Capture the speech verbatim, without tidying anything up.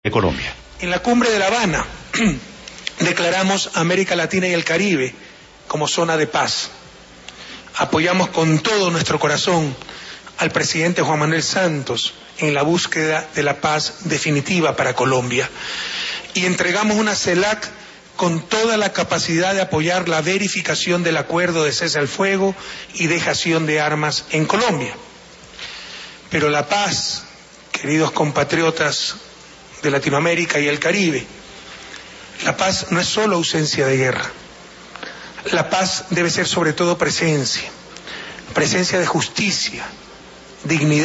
de Colombia. En la cumbre de La Habana declaramos a América Latina y el Caribe como zona de paz. Apoyamos con todo nuestro corazón al presidente Juan Manuel Santos en la búsqueda de la paz definitiva para Colombia. Y entregamos una CELAC con toda la capacidad de apoyar la verificación del acuerdo de cese al fuego y dejación de armas en Colombia. Pero la paz, queridos compatriotas de Latinoamérica y el Caribe, la paz no es solo ausencia de guerra. La paz debe ser sobre todo presencia, presencia de justicia, dignidad.